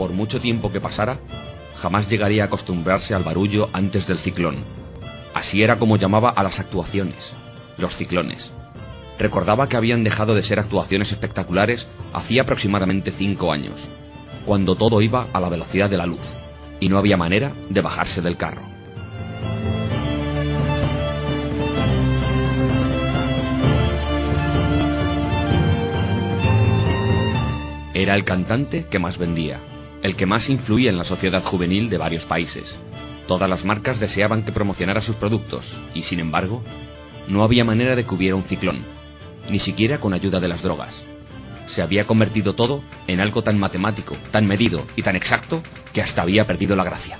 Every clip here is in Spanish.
por mucho tiempo que pasara, jamás llegaría a acostumbrarse al barullo antes del ciclón. Así era como llamaba a las actuaciones, los ciclones. Recordaba que habían dejado de ser actuaciones espectaculares hacía aproximadamente 5 años, cuando todo iba a la velocidad de la luz, y no había manera de bajarse del carro. Era el cantante que más vendía, el que más influía en la sociedad juvenil de varios países. Todas las marcas deseaban que promocionara sus productos, y sin embargo, no había manera de que hubiera un ciclón, ni siquiera con ayuda de las drogas. Se había convertido todo en algo tan matemático, tan medido y tan exacto que hasta había perdido la gracia.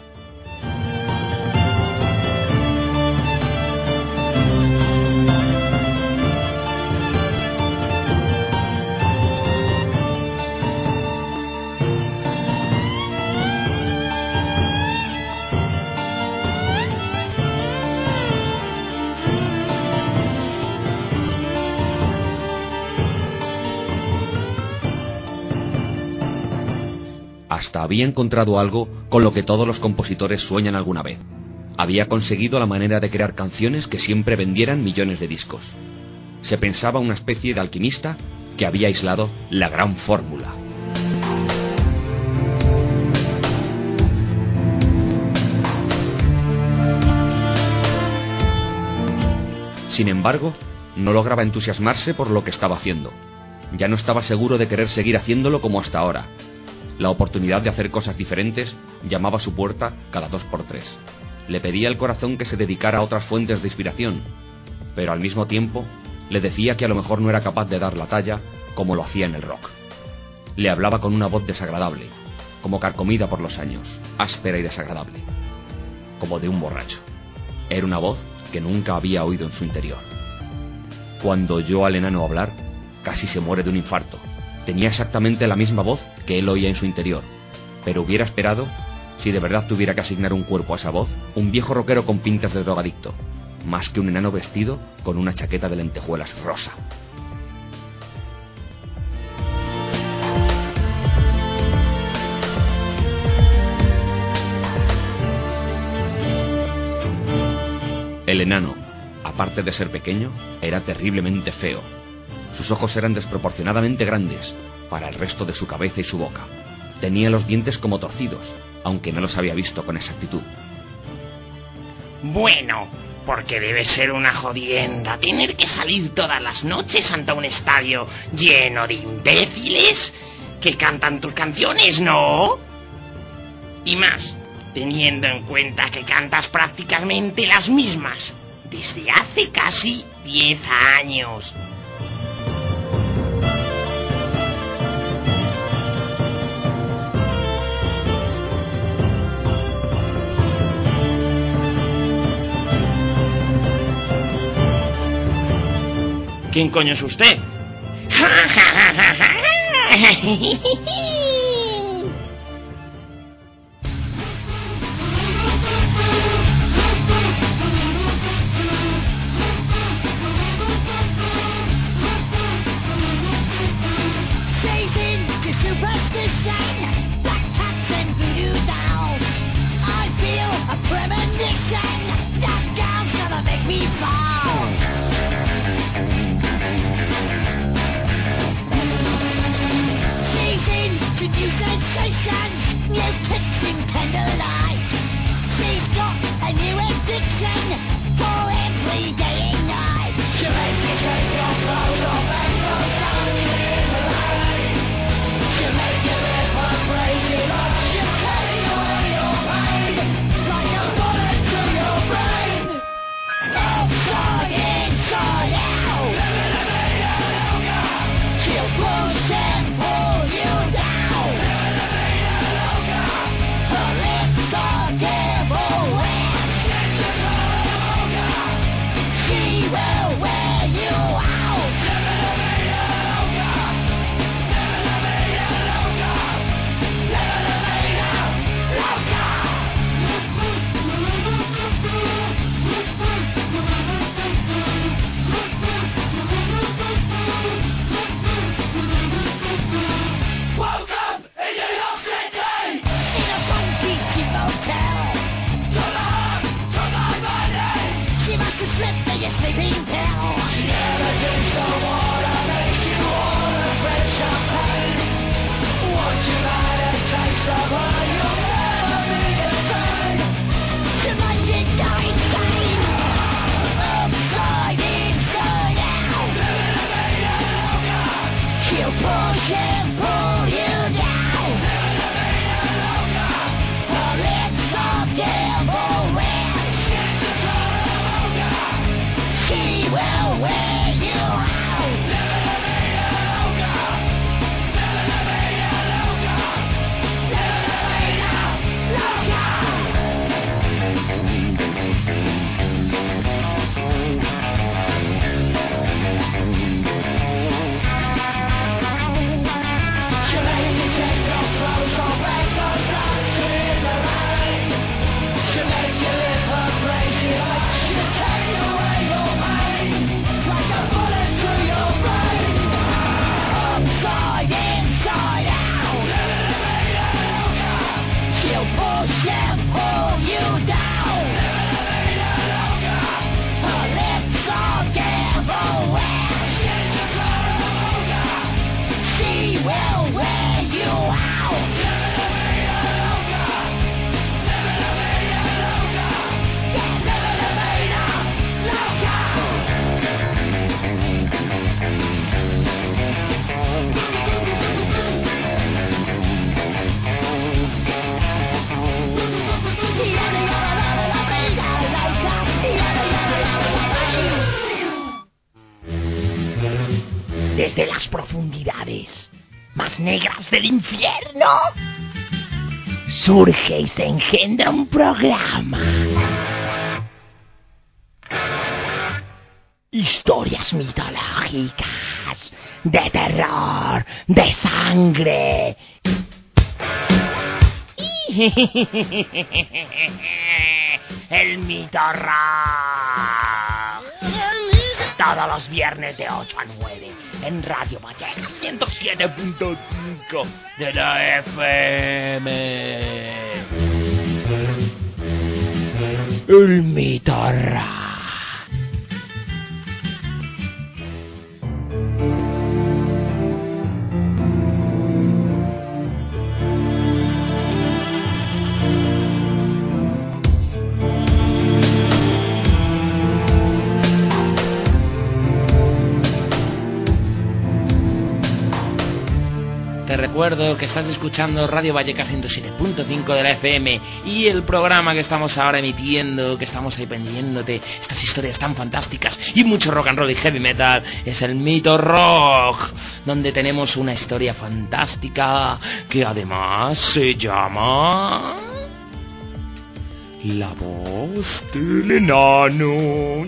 Hasta había encontrado algo con lo que todos los compositores sueñan alguna vez. Había conseguido la manera de crear canciones que siempre vendieran millones de discos. Se pensaba una especie de alquimista que había aislado la gran fórmula. Sin embargo, no lograba entusiasmarse por lo que estaba haciendo. Ya no estaba seguro de querer seguir haciéndolo como hasta ahora. La oportunidad de hacer cosas diferentes llamaba a su puerta cada 2 por 3. Le pedía al corazón que se dedicara a otras fuentes de inspiración, pero al mismo tiempo le decía que a lo mejor no era capaz de dar la talla como lo hacía en el rock. Le hablaba con una voz desagradable, como carcomida por los años, áspera y desagradable, como de un borracho. Era una voz que nunca había oído en su interior. Cuando oyó al enano hablar, casi se muere de un infarto. Tenía exactamente la misma voz que él oía en su interior, pero hubiera esperado, si de verdad tuviera que asignar un cuerpo a esa voz, un viejo rockero con pintas de drogadicto, más que un enano vestido con una chaqueta de lentejuelas rosa. El enano, aparte de ser pequeño, era terriblemente feo. Sus ojos eran desproporcionadamente grandes para el resto de su cabeza y su boca. Tenía los dientes como torcidos, aunque no los había visto con exactitud. Bueno, porque debe ser una jodienda tener que salir todas las noches ante un estadio lleno de imbéciles que cantan tus canciones, ¿no? Y más, teniendo en cuenta que cantas prácticamente las mismas desde hace casi 10 años. ¿Quién coño es usted? Desde las profundidades más negras del infierno surge y se engendra un programa. Historias mitológicas, de terror, de sangre. El Mito Rock. Todos los viernes de 8 a 9 en Radio Valleca 107.5 de la FM. El Mito Rock. Te recuerdo que estás escuchando Radio Valleca 107.5 de la FM y el programa que estamos ahora emitiendo, que estamos ahí pendiéndote estas historias tan fantásticas y mucho rock and roll y heavy metal, es el Mito Rock, donde tenemos una historia fantástica que además se llama La Voz del Enano.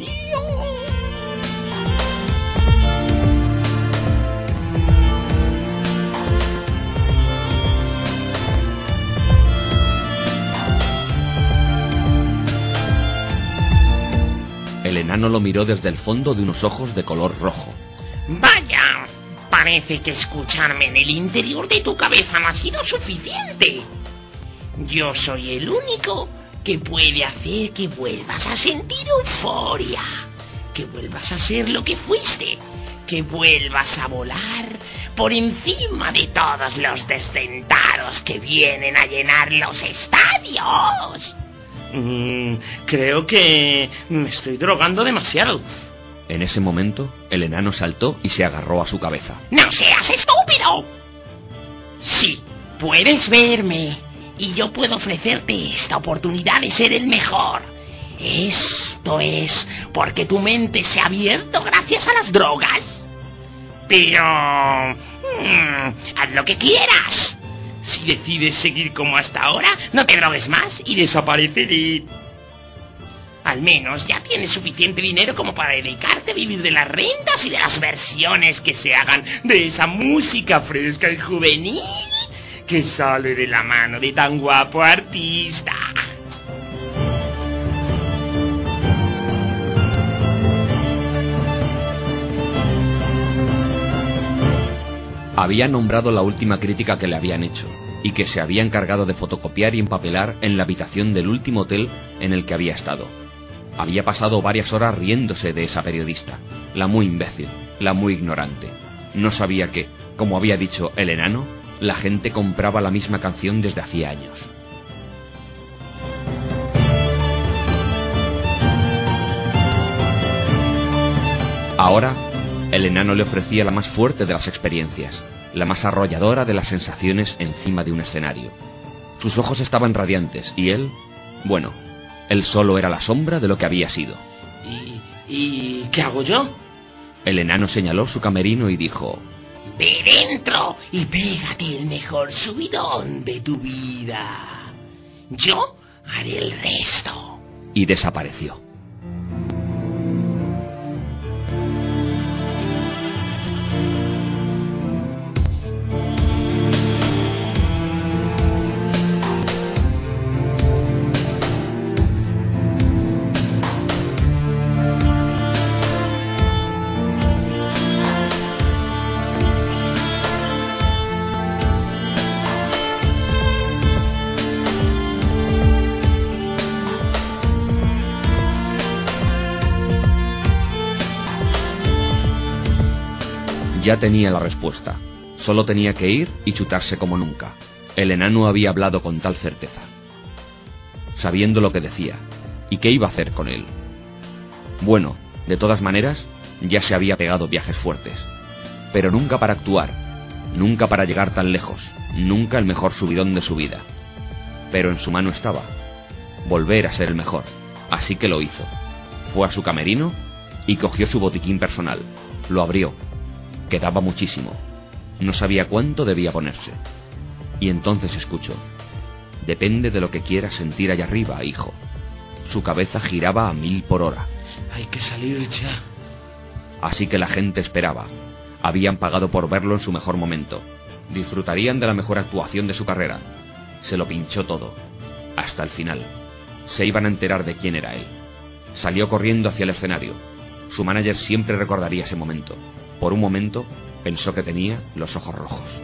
El enano lo miró desde el fondo de unos ojos de color rojo. Vaya, parece que escucharme en el interior de tu cabeza no ha sido suficiente. Yo soy el único que puede hacer que vuelvas a sentir euforia, que vuelvas a ser lo que fuiste, que vuelvas a volar por encima de todos los desdentados que vienen a llenar los estadios. Creo que me estoy drogando demasiado. En ese momento, el enano saltó y se agarró a su cabeza. ¡No seas estúpido! Sí, puedes verme y yo puedo ofrecerte esta oportunidad de ser el mejor. Esto es porque tu mente se ha abierto gracias a las drogas. Pero haz lo que quieras. Si decides seguir como hasta ahora, no te drogues más y desapareceré. Al menos ya tienes suficiente dinero como para dedicarte a vivir de las rentas y de las versiones que se hagan de esa música fresca y juvenil que sale de la mano de tan guapo artista. Había nombrado la última crítica que le habían hecho y que se había encargado de fotocopiar y empapelar en la habitación del último hotel en el que había estado. Había pasado varias horas riéndose de esa periodista, la muy imbécil, la muy ignorante. No sabía que, como había dicho el enano, la gente compraba la misma canción desde hacía años. Ahora, el enano le ofrecía la más fuerte de las experiencias, la más arrolladora de las sensaciones encima de un escenario. Sus ojos estaban radiantes y él, bueno, él solo era la sombra de lo que había sido. ¿Y qué hago yo? El enano señaló su camerino y dijo: Ve dentro y pégate el mejor subidón de tu vida. Yo haré el resto. Y desapareció. Ya tenía la respuesta. Solo tenía que ir y chutarse como nunca. El enano había hablado con tal certeza, sabiendo lo que decía, y qué iba a hacer con él. Bueno, de todas maneras, ya se había pegado viajes fuertes, pero nunca para actuar, nunca para llegar tan lejos, nunca el mejor subidón de su vida. Pero en su mano estaba volver a ser el mejor, así que lo hizo. Fue a su camerino y cogió su botiquín personal. Lo abrió. Quedaba muchísimo. No sabía cuánto debía ponerse. Y entonces escuchó: depende de lo que quieras sentir allá arriba, hijo. Su cabeza giraba a 1000 por hora. Hay que salir ya. Así que la gente esperaba. Habían pagado por verlo en su mejor momento. Disfrutarían de la mejor actuación de su carrera. Se lo pinchó todo, hasta el final. Se iban a enterar de quién era él. Salió corriendo hacia el escenario. Su manager siempre recordaría ese momento. Por un momento pensó que tenía los ojos rojos.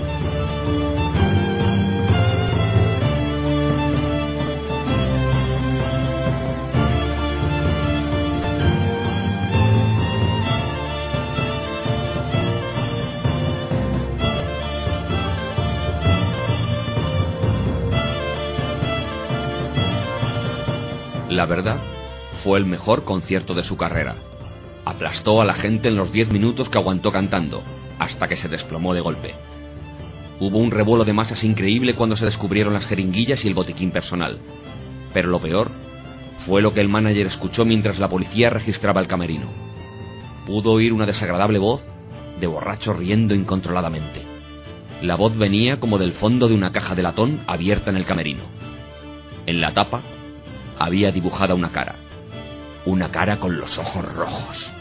La verdad, fue el mejor concierto de su carrera. Aplastó a la gente en los 10 minutos que aguantó cantando, hasta que se desplomó de golpe. Hubo un revuelo de masas increíble cuando se descubrieron las jeringuillas y el botiquín personal. Pero lo peor fue lo que el manager escuchó mientras la policía registraba el camerino. Pudo oír una desagradable voz de borracho riendo incontroladamente. La voz venía como del fondo de una caja de latón abierta en el camerino. En la tapa había dibujada una cara con los ojos rojos.